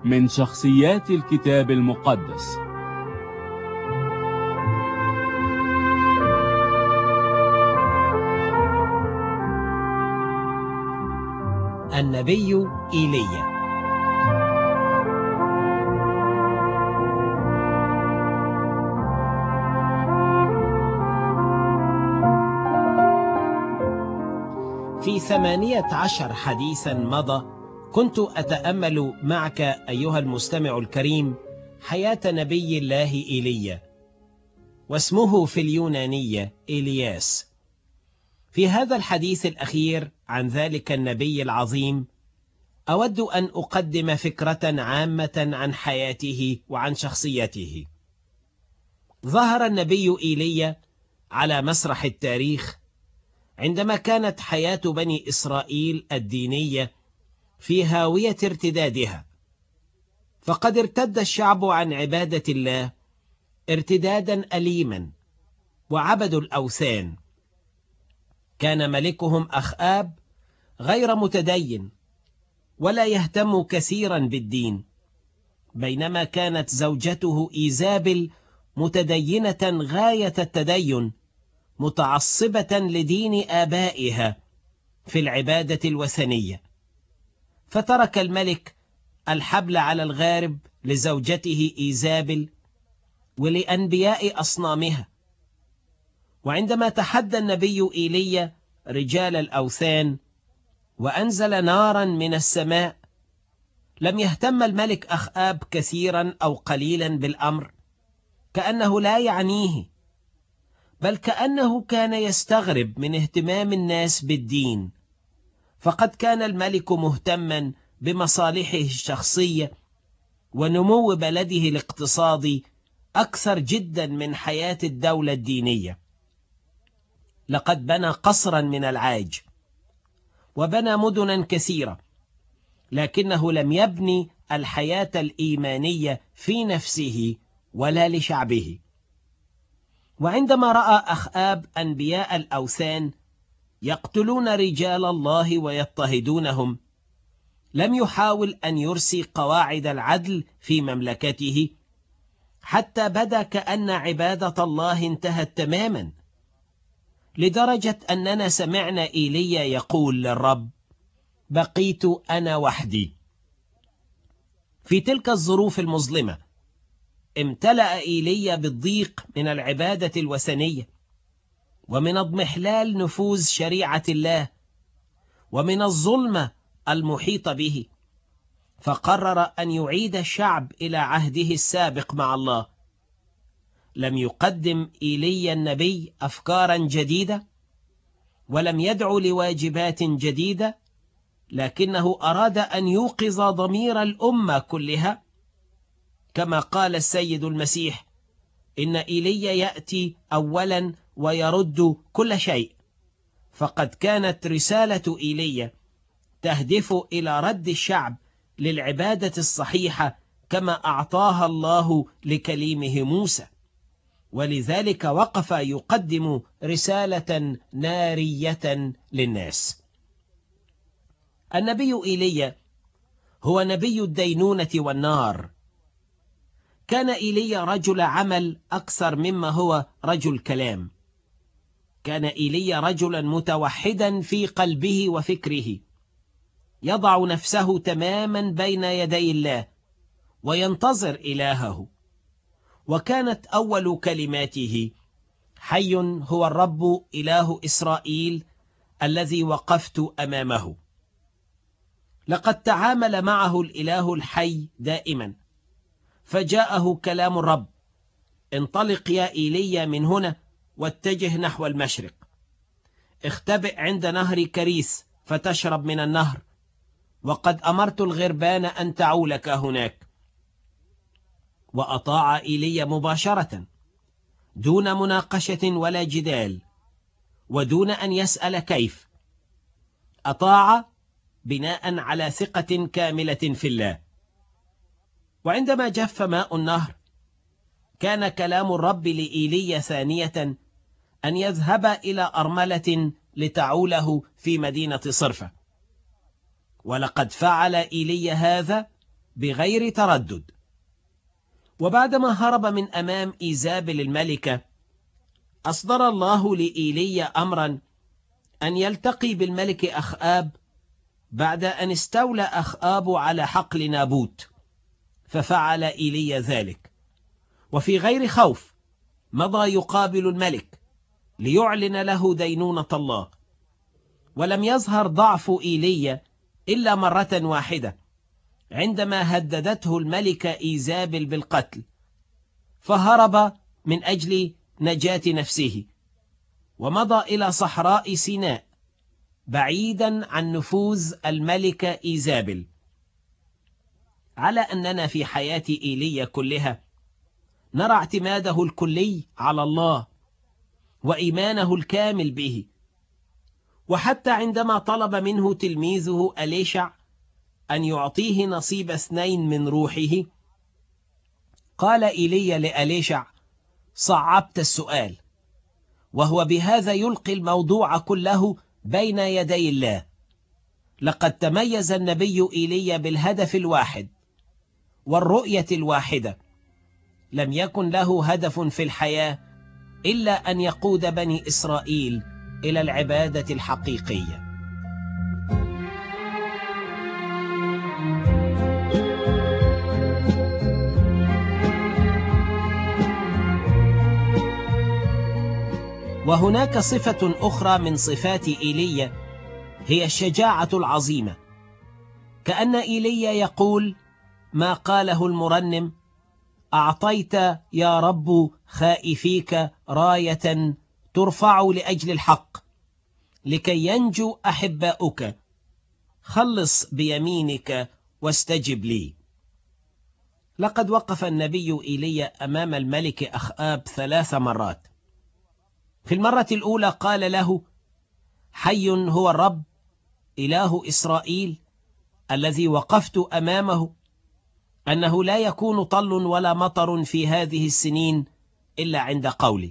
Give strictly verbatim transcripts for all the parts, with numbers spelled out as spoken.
من شخصيات الكتاب المقدس. النبي إيليا. في ثمانية عشر حديثا مضى كنت أتأمل معك أيها المستمع الكريم حياة نبي الله إيليا، واسمه في اليونانية إلياس. في هذا الحديث الأخير عن ذلك النبي العظيم أود أن أقدم فكرة عامة عن حياته وعن شخصيته. ظهر النبي إيليا على مسرح التاريخ عندما كانت حياة بني إسرائيل الدينية في هاوية ارتدادها، فقد ارتد الشعب عن عبادة الله ارتدادا أليما وعبدوا الأوثان. كان ملكهم أخآب غير متدين ولا يهتم كثيرا بالدين، بينما كانت زوجته إيزابل متدينة غاية التدين، متعصبة لدين آبائها في العبادة الوثنية. فترك الملك الحبل على الغارب لزوجته إيزابل ولأنبياء أصنامها. وعندما تحدى النبي إيليا رجال الأوثان وأنزل نارا من السماء، لم يهتم الملك أخآب كثيرا أو قليلا بالأمر، كأنه لا يعنيه، بل كأنه كان يستغرب من اهتمام الناس بالدين. فقد كان الملك مهتما بمصالحه الشخصية ونمو بلده الاقتصادي أكثر جدا من حياة الدولة الدينية. لقد بنى قصرا من العاج وبنى مدنا كثيرة، لكنه لم يبني الحياة الإيمانية في نفسه ولا لشعبه. وعندما رأى أخآب أنبياء الأوثان يقتلون رجال الله ويضطهدونهم، لم يحاول أن يرسي قواعد العدل في مملكته، حتى بدا كأن عبادة الله انتهت تماما، لدرجة أننا سمعنا إيليا يقول للرب: بقيت أنا وحدي. في تلك الظروف المظلمة امتلأ إيليا بالضيق من العبادة الوثنية، ومن اضمحلال نفوذ شريعة الله، ومن الظلمة المحيطة به، فقرر أن يعيد الشعب إلى عهده السابق مع الله. لم يقدم إيليا النبي أفكارا جديدة، ولم يدعو لواجبات جديدة، لكنه أراد أن يوقظ ضمير الأمة كلها، كما قال السيد المسيح: إن إيليا يأتي أولا ويرد كل شيء. فقد كانت رسالة إيليا تهدف إلى رد الشعب للعبادة الصحيحة كما أعطاها الله لكليمه موسى، ولذلك وقف يقدم رسالة نارية للناس. النبي إيليا هو نبي الدينونة والنار. كان إيليا رجل عمل أكثر مما هو رجل كلام. كان إيليا رجلا متوحدا في قلبه وفكره، يضع نفسه تماما بين يدي الله وينتظر إلهه. وكانت أول كلماته: حي هو الرب إله إسرائيل الذي وقفت أمامه. لقد تعامل معه الإله الحي دائما، فجاءه كلام الرب: انطلق يا إيليا من هنا واتجه نحو المشرق، اختبئ عند نهر كريس فتشرب من النهر، وقد أمرت الغربان أن تعولك هناك. وأطاع إيليا مباشرة دون مناقشة ولا جدال، ودون أن يسأل كيف. أطاع بناء على ثقة كاملة في الله. وعندما جف ماء النهر، كان كلام الرب لإيليا ثانية أن يذهب إلى أرملة لتعوله في مدينة صرفة. ولقد فعل إيليا هذا بغير تردد. وبعدما هرب من أمام إيزابل الملكة، أصدر الله لإيليا أمرا أن يلتقي بالملك أخآب بعد أن استولى أخآب على حقل نابوت، ففعل إيليا ذلك، وفي غير خوف مضى يقابل الملك ليعلن له دينونة الله. ولم يظهر ضعف إيليا إلا مرة واحدة عندما هددته الملكة إيزابل بالقتل، فهرب من أجل نجاة نفسه ومضى إلى صحراء سيناء بعيدا عن نفوذ الملكة إيزابل. على أننا في حياة إيليا كلها نرى اعتماده الكلي على الله وإيمانه الكامل به. وحتى عندما طلب منه تلميذه أليشع أن يعطيه نصيب اثنين من روحه، قال إيليا لأليشع: صعبت السؤال، وهو بهذا يلقي الموضوع كله بين يدي الله. لقد تميز النبي إيليا بالهدف الواحد والرؤية الواحدة. لم يكن له هدف في الحياة إلا أن يقود بني إسرائيل إلى العبادة الحقيقية. وهناك صفة أخرى من صفات إيليا هي الشجاعة العظيمة. كأن إيليا يقول ما قاله المرنم: أعطيت يا رب خائفيك راية ترفع لأجل الحق، لكي ينجو أحباؤك، خلص بيمينك واستجب لي. لقد وقف النبي إيليا أمام الملك أخآب ثلاث مرات. في المرة الأولى قال له: حي هو الرب إله إسرائيل الذي وقفت أمامه، أنه لا يكون طل ولا مطر في هذه السنين إلا عند قولي.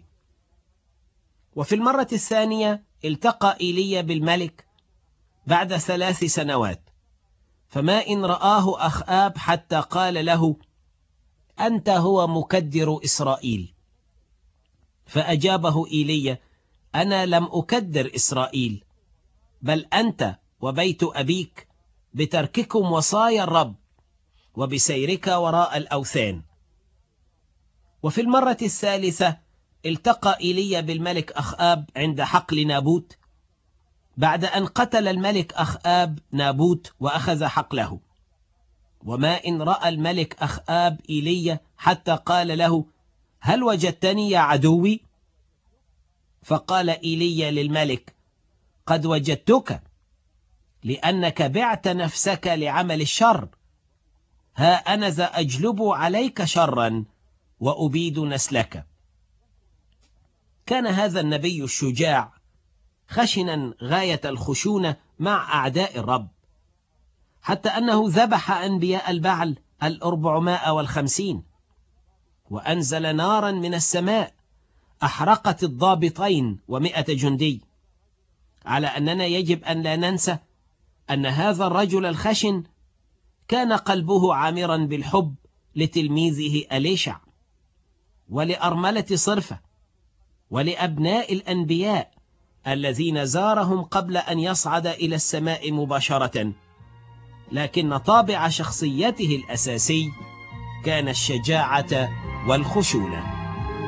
وفي المرة الثانية التقى إيليا بالملك بعد ثلاث سنوات، فما إن رآه أخآب حتى قال له: أنت هو مكدر إسرائيل. فأجابه إيليا: أنا لم أكدر إسرائيل، بل أنت وبيت أبيك بترككم وصايا الرب وبسيرك وراء الأوثان. وفي المرة الثالثة التقى إيليا بالملك أخآب عند حقل نابوت بعد أن قتل الملك أخآب نابوت وأخذ حقله. وما إن رأى الملك أخآب إيليا حتى قال له: هل وجدتني يا عدوي؟ فقال إيليا للملك: قد وجدتك، لأنك بعت نفسك لعمل الشر. ها أنا ذا أجلب عليك شرا وأبيد نسلك. كان هذا النبي الشجاع خشنا غاية الخشونة مع أعداء الرب، حتى أنه ذبح أنبياء البعل الأربعمائة والخمسين، وأنزل نارا من السماء أحرقت الضابطين ومئة جندي. على أننا يجب أن لا ننسى أن هذا الرجل الخشن كان قلبه عامرا بالحب لتلميذه أليشع ولأرملة صرفة ولأبناء الأنبياء الذين زارهم قبل أن يصعد إلى السماء مباشرة. لكن طابع شخصيته الأساسي كان الشجاعة والخشونة.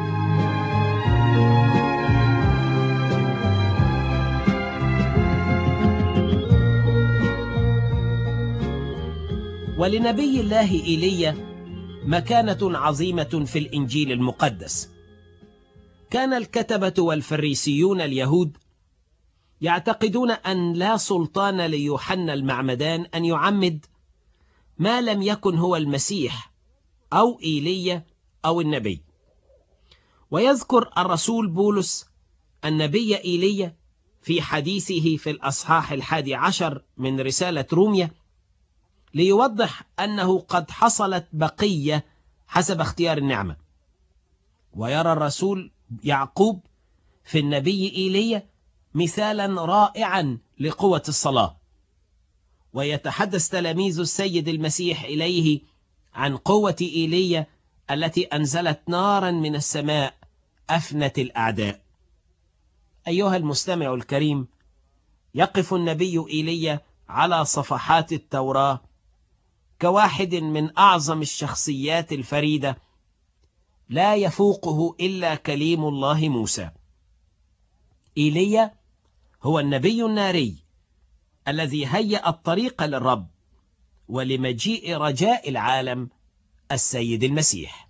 ولنبي الله إيليا مكانة عظيمة في الإنجيل المقدس. كان الكتبة والفريسيون اليهود يعتقدون أن لا سلطان ليوحنا المعمدان أن يعمد ما لم يكن هو المسيح أو إيليا أو النبي. ويذكر الرسول بولس النبي إيليا في حديثه في الأصحاح الحادي عشر من رسالة روميا ليوضح أنه قد حصلت بقية حسب اختيار النعمة. ويرى الرسول يعقوب في النبي إيليا مثالا رائعا لقوة الصلاة. ويتحدث تلاميذ السيد المسيح إليه عن قوة إيليا التي أنزلت نارا من السماء أفنت الأعداء. أيها المستمع الكريم، يقف النبي إيليا على صفحات التوراة كواحد من أعظم الشخصيات الفريدة لا يفوقه إلا كليم الله موسى. إيليا هو النبي الناري الذي هيأ الطريق للرب ولمجيء رجاء العالم السيد المسيح.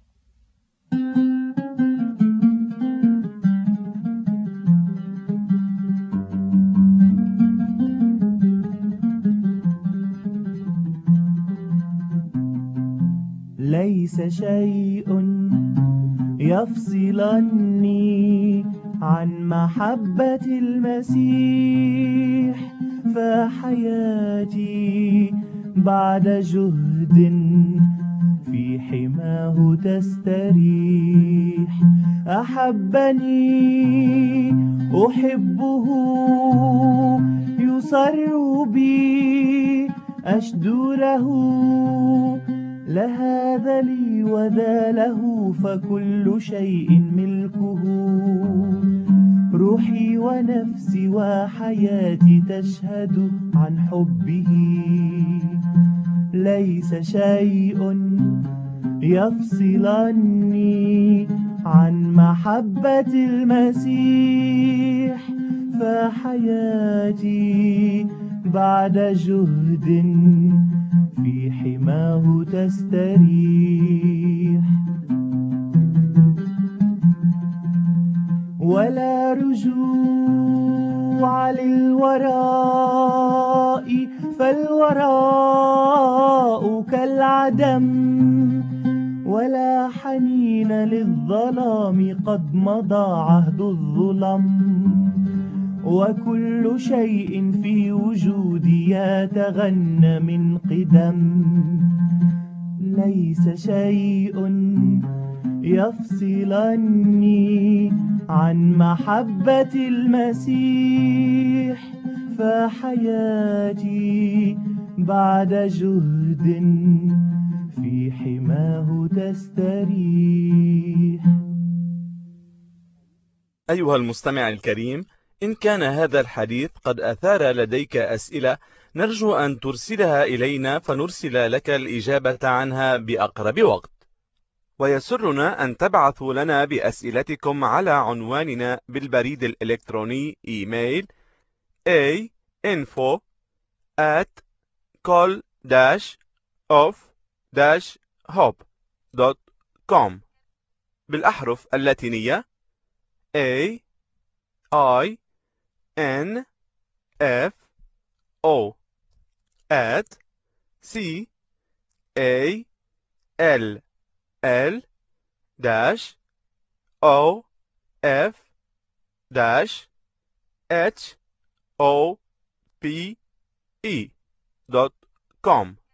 ليس شيء يفصلني عن محبة المسيح، فحياتي بعد جهد في حماه تستريح. أحبني أحبه يصر بي أشدوره، لهذا لي وذا له فكل شيء ملكه. روحي ونفسي وحياتي تشهد عن حبه. ليس شيء يفصلني عن محبة المسيح، فحياتي بعد جهد في حماه تستريح. ولا رجوع للوراء، فالوراء كالعدم، ولا حنين للظلام، قد مضى عهد الظلم. وكل شيء في وجودي يتغنى من قدم. ليس شيء يفصلني عن محبة المسيح، فحياتي بعد جهد في حماه تستريح. أيها المستمع الكريم، إن كان هذا الحديث قد أثار لديك أسئلة، نرجو أن ترسلها إلينا فنرسل لك الإجابة عنها بأقرب وقت. ويسرنا أن تبعثوا لنا بأسئلتكم على عنواننا بالبريد الإلكتروني إيميل a info at col dash of dash hope dot com بالأحرف اللاتينية A I N F O at C A L L dash O F dash H O P E dot com.